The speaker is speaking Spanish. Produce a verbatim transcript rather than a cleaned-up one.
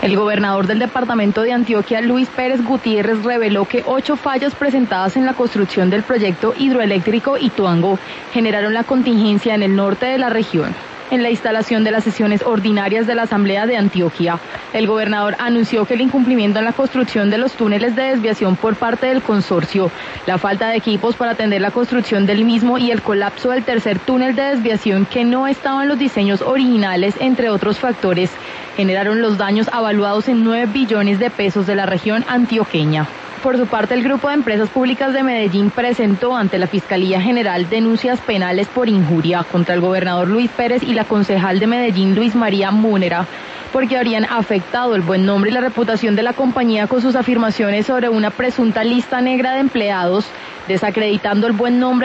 El gobernador del departamento de Antioquia, Luis Pérez Gutiérrez, reveló que ocho fallas presentadas en la construcción del proyecto hidroeléctrico Ituango generaron la contingencia en el norte de la región. En la instalación de las sesiones ordinarias de la Asamblea de Antioquia, el gobernador anunció que el incumplimiento en la construcción de los túneles de desviación por parte del consorcio, la falta de equipos para atender la construcción del mismo y el colapso del tercer túnel de desviación que no estaba en los diseños originales, entre otros factores, generaron los daños avaluados en nueve billones de pesos de la región antioqueña. Por su parte, el Grupo de Empresas Públicas de Medellín presentó ante la Fiscalía General denuncias penales por injuria contra el gobernador Luis Pérez y la concejal de Medellín, Luis María Múnera, porque habrían afectado el buen nombre y la reputación de la compañía con sus afirmaciones sobre una presunta lista negra de empleados, desacreditando el buen nombre